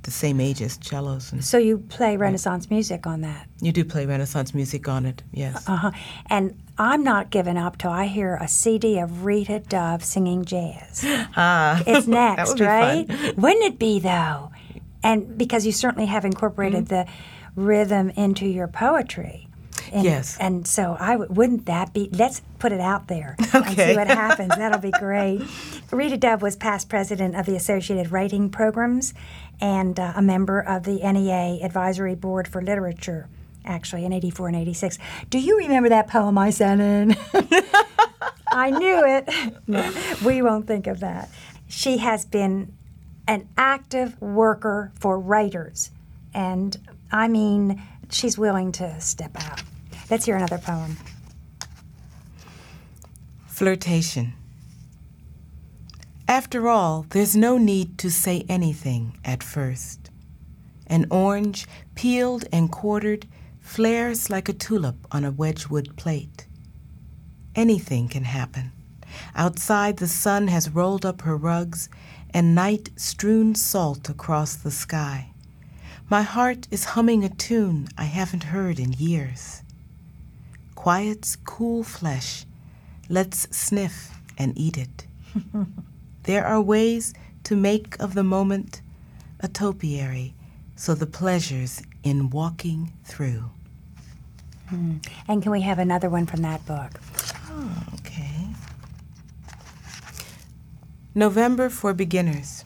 the same age as cellos. And So you play Renaissance music on that? you do play Renaissance music on it, yes. Uh-huh. And I'm not giving up till I hear a C D of Rita Dove singing jazz. Ah, It's next, that would be right? fun. Wouldn't it be, though? And because you certainly have incorporated Mm-hmm. the rhythm into your poetry. And, Yes. And so I w- wouldn't that be, let's put it out there and Okay. see what happens. That'll be great. Rita Dove was past president of the Associated Writing Programs and uh, a member of the N E A Advisory Board for Literature, actually, in eighty-four and eighty-six. Do you remember that poem I sent in? I knew it. No, we won't think of that. She has been an active worker for writers, and I mean, she's willing to step out. Let's hear another poem. Flirtation. After all, there's no need to say anything at first. An orange, peeled and quartered, flares like a tulip on a Wedgwood plate. Anything can happen. Outside, the sun has rolled up her rugs, and night strewn salt across the sky. My heart is humming a tune I haven't heard in years. Quiet's cool flesh, let's sniff and eat it. There are ways to make of the moment a topiary, so the pleasure's in walking through. Hmm. And can we have another one from that book? Oh, okay. November for Beginners.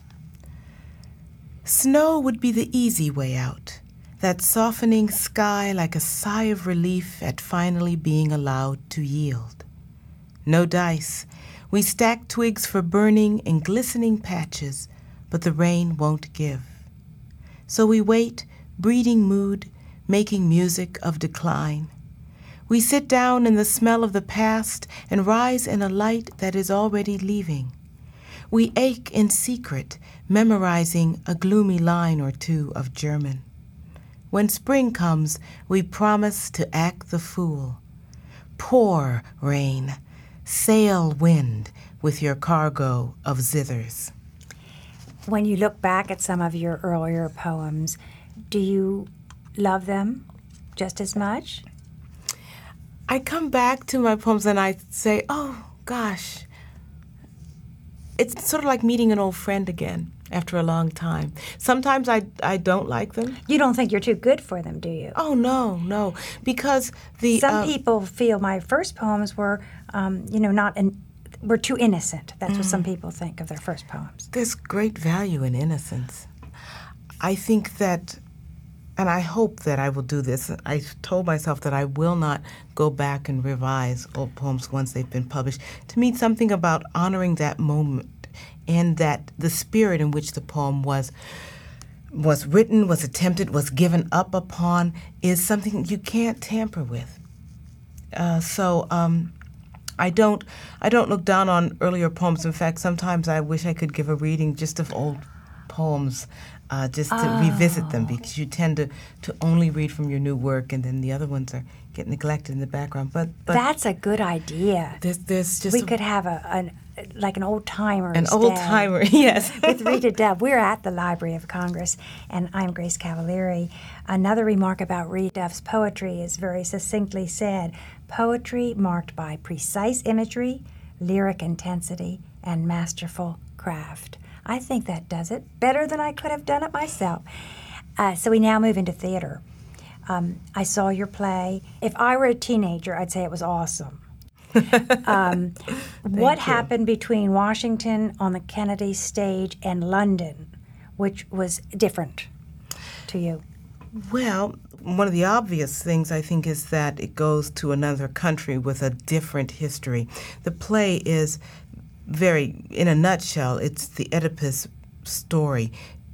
Snow would be the easy way out, that softening sky like a sigh of relief at finally being allowed to yield. No dice. We stack twigs for burning in glistening patches, but the rain won't give. So we wait, breeding mood, making music of decline. We sit down in the smell of the past and rise in a light that is already leaving. We ache in secret, memorizing a gloomy line or two of German. When spring comes, we promise to act the fool. Pour, rain, sail, wind, with your cargo of zithers. When you look back at some of your earlier poems, do you love them just as much? I come back to my poems and I say, oh, gosh. It's sort of like meeting an old friend again after a long time. Sometimes I, I don't like them. You don't think you're too good for them, do you? Oh, no, no. Because the... Some uh, people feel my first poems were, um, you know, not in, were too innocent. That's what some people think of their first poems. There's great value in innocence. I think that, and I hope that I will do this, I told myself that I will not go back and revise old poems once they've been published. To me, something about honoring that moment and that the spirit in which the poem was was written, was attempted, was given up upon is something you can't tamper with. Uh, so um, I don't I don't look down on earlier poems. In fact, sometimes I wish I could give a reading just of old poems, uh, just to Oh. revisit them, because you tend to, to only read from your new work, and then the other ones are get neglected in the background. But, but That's a good idea. there's there's just We a- could have a an, like an old timer. an old timer, yes. With Rita Dove. We're at the Library of Congress, and I'm Grace Cavalieri. Another remark about Rita Dove's poetry is very succinctly said: poetry marked by precise imagery, lyric intensity, and masterful craft. I think that does it better than I could have done it myself. Uh, so we now move into theater. Um, I saw your play. If I were a teenager, I'd say it was awesome. um, what you. happened between Washington on the Kennedy stage and London, which was different to you? Well, one of the obvious things, I think, is that it goes to another country with a different history. The play is very, in a nutshell, it's the Oedipus story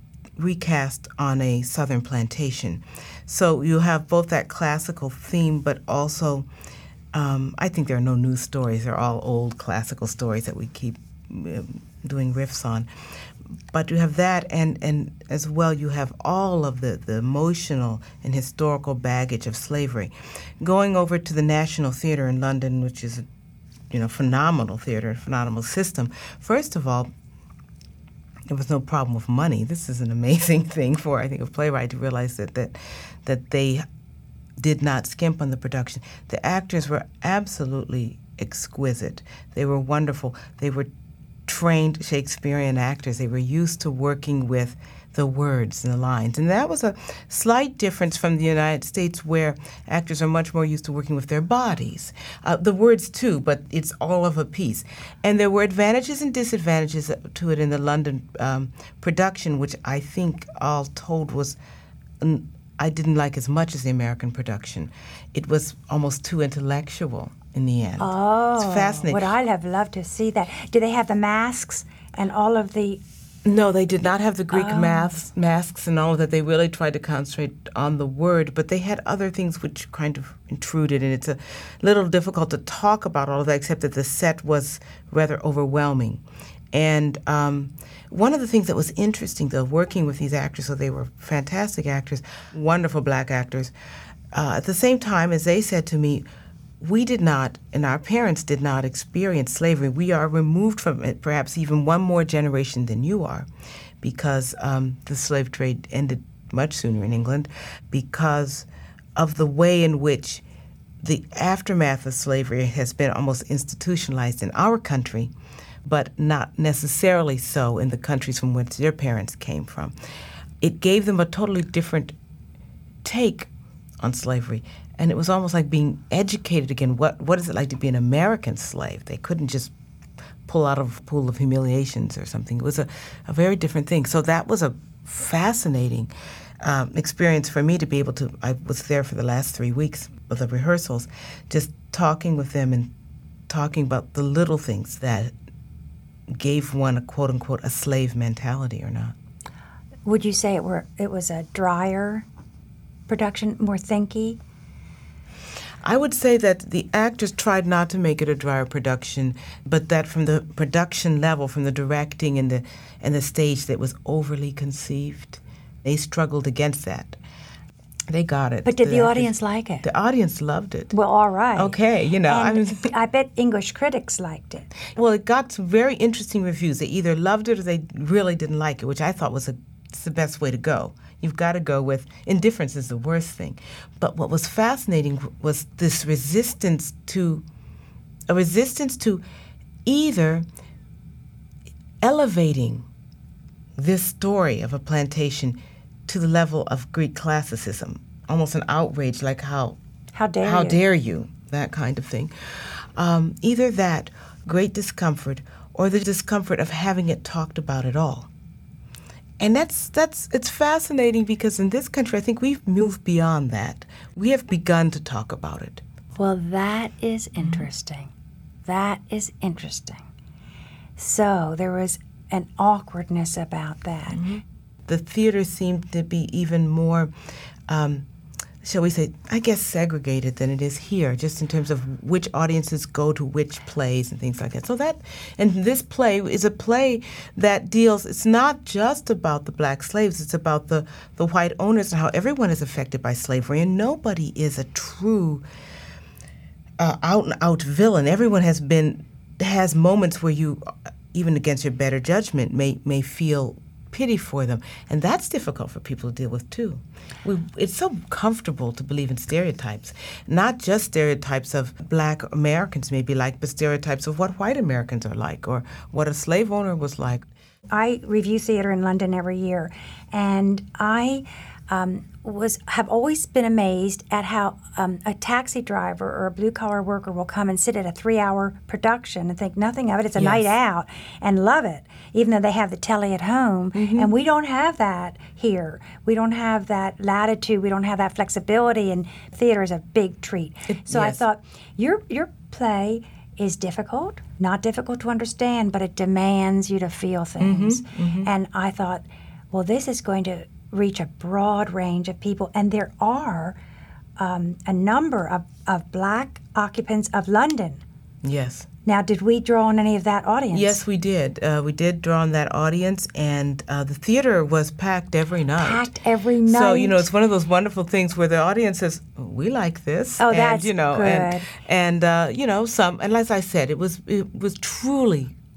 recast on a southern plantation. So you have both that classical theme, but also, um, I think there are no new stories. They're all old classical stories that we keep uh, doing riffs on. But you have that, and, and as well you have all of the, the emotional and historical baggage of slavery. Going over to the National Theatre in London, which is a you know, phenomenal theater, phenomenal system. First of all, there was no problem with money. This is an amazing thing for, I think, a playwright to realize that that, that they did not skimp on the production. The actors were absolutely exquisite. They were wonderful. They were trained Shakespearean actors. They were used to working with the words and the lines. And that was a slight difference from the United States, where actors are much more used to working with their bodies. Uh, the words too, but it's all of a piece. And there were advantages and disadvantages to it in the London um, production, which I think all told was, um, I didn't like as much as the American production. It was almost too intellectual in the end. Oh, it's fascinating. Would I have loved to see that? Do they have the masks and all of the... No, they did not have the Greek Oh. masks, masks and all of that. They really tried to concentrate on the word, but they had other things which kind of intruded, and it's a little difficult to talk about all of that, except that the set was rather overwhelming. And um, one of the things that was interesting, though, working with these actors, so they were fantastic actors, wonderful black actors, uh, at the same time as they said to me, we did not, and our parents did not experience slavery. We are removed from it perhaps even one more generation than you are, because um, the slave trade ended much sooner in England, because of the way in which the aftermath of slavery has been almost institutionalized in our country, but not necessarily so in the countries from which their parents came from. It gave them a totally different take on slavery. And it was almost like being educated again. What what is it like to be an American slave? They couldn't just pull out of a pool of humiliations or something. It was a, a very different thing. So that was a fascinating um, experience for me to be able to, I was there for the last three weeks of the rehearsals, just talking with them and talking about the little things that gave one a quote-unquote a slave mentality or not. Would you say it were it was a drier production, more thinky? I would say that the actors tried not to make it a drier production, but that from the production level, from the directing and the and the stage, that was overly conceived. They struggled against that. They got it. But did the, the audience like it? The audience loved it. Well, all right. Okay, you know. And I, mean, I bet English critics liked it. Well, it got some very interesting reviews. They either loved it or they really didn't like it, which I thought was a, it's the best way to go. You've got to go with indifference is the worst thing. But what was fascinating was this resistance to, a resistance to either elevating this story of a plantation to the level of Greek classicism, almost an outrage, like how, How dare how you? dare you, that kind of thing. Um, either that, great discomfort, or the discomfort of having it talked about at all. And that's that's it's fascinating, because in this country, I think we've moved beyond that. We have begun to talk about it. Well, that is interesting. That is interesting. So there was an awkwardness about that. Mm-hmm. The theater seemed to be even more, um, shall we say, I guess segregated than it is here, just in terms of which audiences go to which plays and things like that. So that, and this play is a play that deals, it's not just about the black slaves, it's about the, the white owners and how everyone is affected by slavery, and nobody is a true uh, out-and-out villain. Everyone has been, has moments where you, even against your better judgment, may may feel pity for them. And that's difficult for people to deal with, too. We, it's so comfortable to believe in stereotypes, not just stereotypes of black Americans may be like, but stereotypes of what white Americans are like or what a slave owner was like. I review theater in London every year, and I um, was have always been amazed at how um, a taxi driver or a blue-collar worker will come and sit at a three-hour production and think nothing of it. It's a Yes. night out and love it, even though they have the telly at home. Mm-hmm. And we don't have that here. We don't have that latitude. We don't have that flexibility, and theater is a big treat. It- so I yes. thought, your your play is difficult, not difficult to understand, but it demands you to feel things. Mm-hmm, mm-hmm. And I thought, well, this is going to reach a broad range of people. And there are um, a number of, of black occupants of London. Yes. Now, did we draw on any of that audience? Yes, we did. Uh, we did draw on that audience, and uh, the theater was packed every night. Packed every night. So, you know, it's one of those wonderful things where the audience says, we like this. Oh, and, that's you know, good. And, and uh, you know, some, and as I said, it was it was truly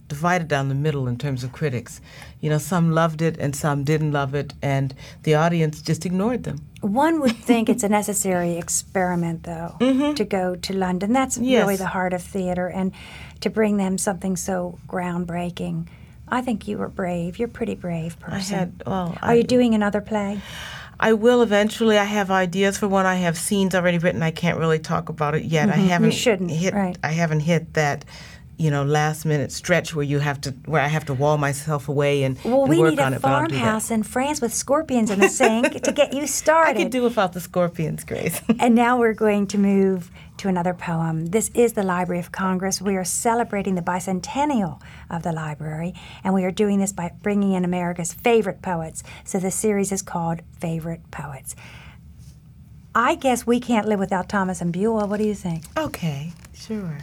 divided down the middle in terms of critics. You know, some loved it and some didn't love it, and the audience just ignored them. One would think it's a necessary experiment, though, mm-hmm. to go to London. That's yes. really the heart of theater, and to bring them something so groundbreaking. I think you were brave. You're a pretty brave person. I had, well, Are I, you doing another play? I will eventually. I have ideas for one. I have scenes already written. I can't really talk about it yet. Mm-hmm. I haven't you shouldn't. hit. Right. I haven't hit that, you know, last minute stretch where you have to, where I have to wall myself away and, well, and we work need on a it. But I'll do that. farmhouse in France with scorpions in the sink to get you started. I could do without the scorpions, Grace. And now we're going to move to another poem. This is the Library of Congress. We are celebrating the bicentennial of the library, and we are doing this by bringing in America's favorite poets. So the series is called Favorite Poets. I guess we can't live without Thomas and Beulah. What do you think? Okay, sure.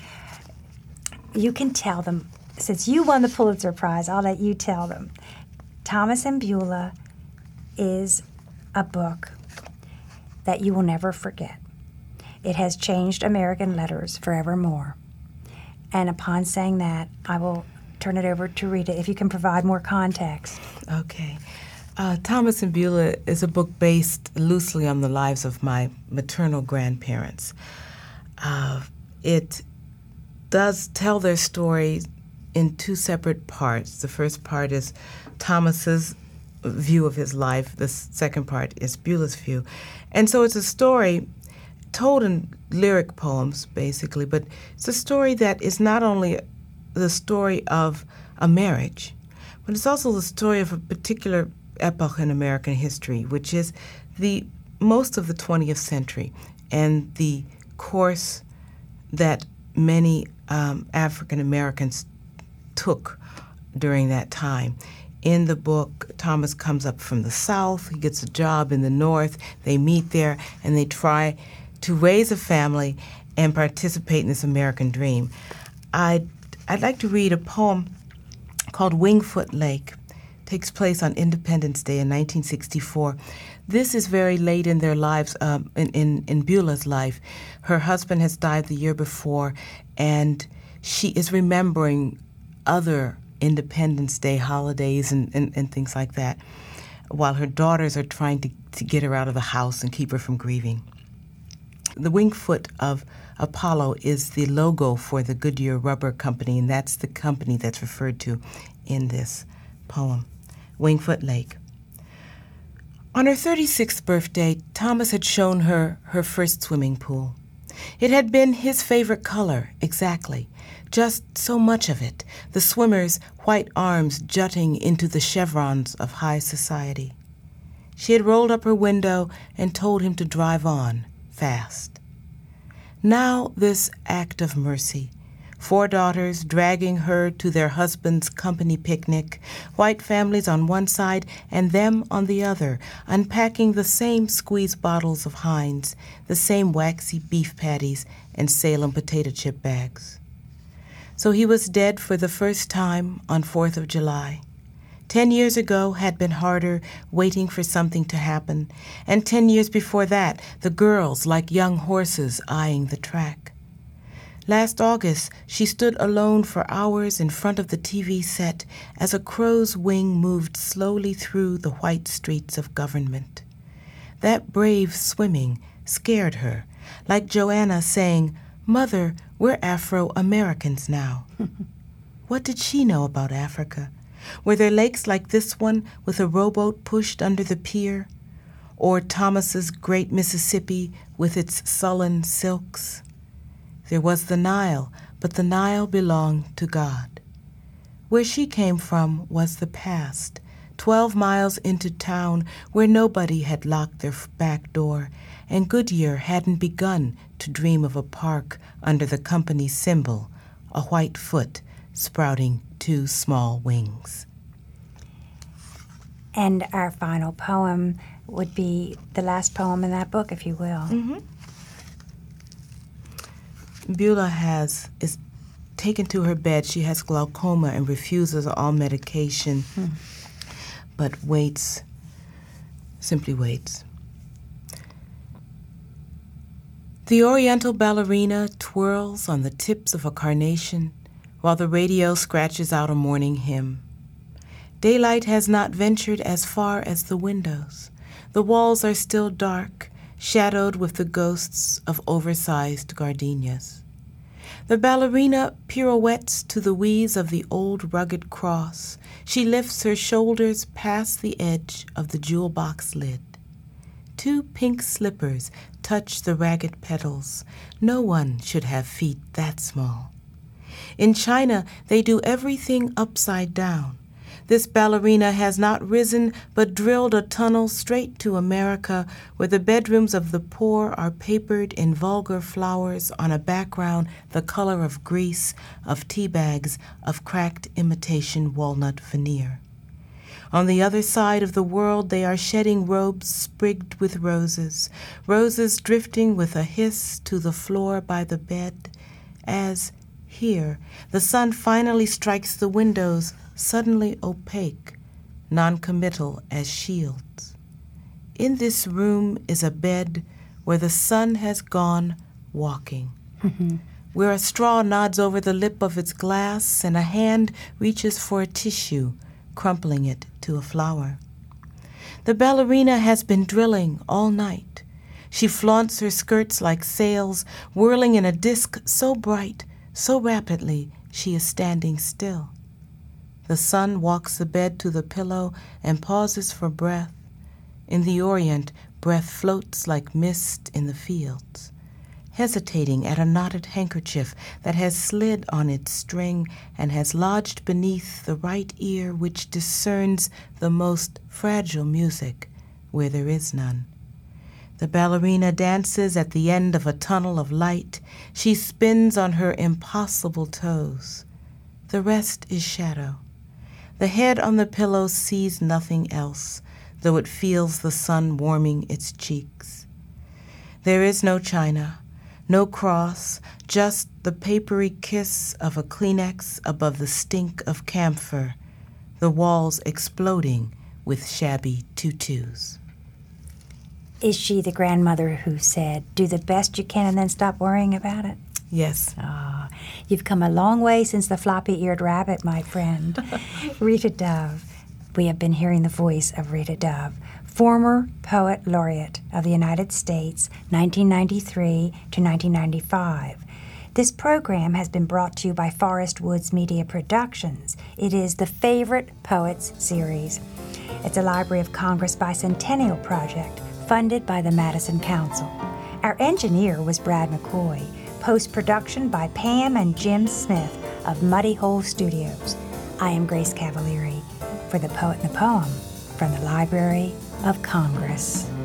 You can tell them. Since you won the Pulitzer Prize, I'll let you tell them. Thomas and Beulah is a book that you will never forget. It has changed American letters forevermore. And upon saying that, I will turn it over to Rita, if you can provide more context. Okay. Uh, Thomas and Beulah is a book based loosely on the lives of my maternal grandparents. Uh, it does tell their story in two separate parts. The first part is Thomas's view of his life. The second part is Beulah's view. And so it's a story told in lyric poems, basically, but it's a story that is not only the story of a marriage, but it's also the story of a particular epoch in American history, which is the most of the twentieth century and the course that many um, African Americans took during that time. In the book, Thomas comes up from the South. He gets a job in the North. They meet there, and they try to raise a family and participate in this American dream. I'd, I'd like to read a poem called Wingfoot Lake. It takes place on Independence Day in nineteen sixty-four. This is very late in their lives, um, in, in, in Beulah's life. Her husband has died the year before, and she is remembering other Independence Day holidays and, and, and things like that, while her daughters are trying to, to get her out of the house and keep her from grieving. The wingfoot of Apollo is the logo for the Goodyear Rubber Company, and that's the company that's referred to in this poem, Wingfoot Lake. On her thirty-sixth birthday, Thomas had shown her her first swimming pool. It had been his favorite color, exactly. Just so much of it, the swimmers' white arms jutting into the chevrons of high society. She had rolled up her window and told him to drive on, fast. Now this act of mercy, four daughters dragging her to their husband's company picnic, white families on one side and them on the other, unpacking the same squeeze bottles of Heinz, the same waxy beef patties and Salem potato chip bags. So he was dead for the first time on fourth of July. Ten years ago had been harder, waiting for something to happen, and ten years before that, the girls like young horses eyeing the track. Last August, she stood alone for hours in front of the T V set as a crow's wing moved slowly through the white streets of government. That brave swimming scared her, like Joanna saying, "Mother, we're Afro-Americans now." What did she know about Africa? Were there lakes like this one with a rowboat pushed under the pier? Or Thomas's great Mississippi with its sullen silks? There was the Nile, but the Nile belonged to God. Where she came from was the past, twelve miles into town where nobody had locked their back door, and Goodyear hadn't begun to dream of a park under the company's symbol, a white foot sprouting two small wings. And our final poem would be the last poem in that book, if you will. Mm-hmm. Beulah has is taken to her bed. She has glaucoma and refuses all medication, hmm. but waits, simply waits. The Oriental ballerina twirls on the tips of a carnation, while the radio scratches out a morning hymn. Daylight has not ventured as far as the windows. The walls are still dark, shadowed with the ghosts of oversized gardenias. The ballerina pirouettes to the wheeze of the old rugged cross. She lifts her shoulders past the edge of the jewel box lid. Two pink slippers touch the ragged petals. No one should have feet that small. In China, they do everything upside down. This ballerina has not risen, but drilled a tunnel straight to America, where the bedrooms of the poor are papered in vulgar flowers on a background the color of grease, of tea bags, of cracked imitation walnut veneer. On the other side of the world, they are shedding robes sprigged with roses, roses drifting with a hiss to the floor by the bed, as, here, the sun finally strikes the windows, suddenly opaque, noncommittal as shields. In this room is a bed where the sun has gone walking, mm-hmm. where a straw nods over the lip of its glass and a hand reaches for a tissue, crumpling it to a flower. The ballerina has been drilling all night. She flaunts her skirts like sails, whirling in a disk so bright, so rapidly, she is standing still. The sun walks the bed to the pillow and pauses for breath. In the Orient, breath floats like mist in the fields. Hesitating at a knotted handkerchief that has slid on its string and has lodged beneath the right ear which discerns the most fragile music where there is none. The ballerina dances at the end of a tunnel of light. She spins on her impossible toes. The rest is shadow. The head on the pillow sees nothing else, though it feels the sun warming its cheeks. There is no china, no cross, just the papery kiss of a Kleenex above the stink of camphor, the walls exploding with shabby tutus. Is she the grandmother who said, do the best you can and then stop worrying about it? Yes. Ah, you've come a long way since the floppy-eared rabbit, my friend. Rita Dove. We have been hearing the voice of Rita Dove, former Poet Laureate of the United States, nineteen ninety-three to nineteen ninety-five. This program has been brought to you by Forest Woods Media Productions. It is the Favorite Poets series. It's a Library of Congress Bicentennial project funded by the Madison Council. Our engineer was Brad McCoy. Post-production by Pam and Jim Smith of Muddy Hole Studios. I am Grace Cavalieri for The Poet and the Poem from the Library of Congress.